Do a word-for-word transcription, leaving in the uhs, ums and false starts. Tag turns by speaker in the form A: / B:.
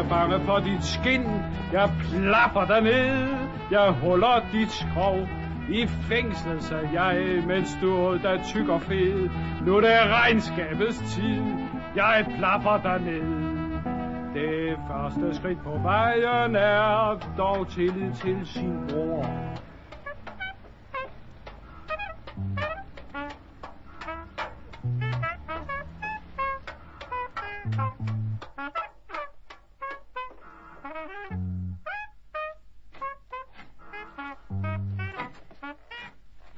A: er bange for dit skin. Jeg plapper dig ned, jeg huller dit skrov. I fængsel sad jeg, mens du der tyk og fed. Nu det er regnskabets tid, jeg plapper dig ned. Det første skridt på vejen er dog tillid til sin bror.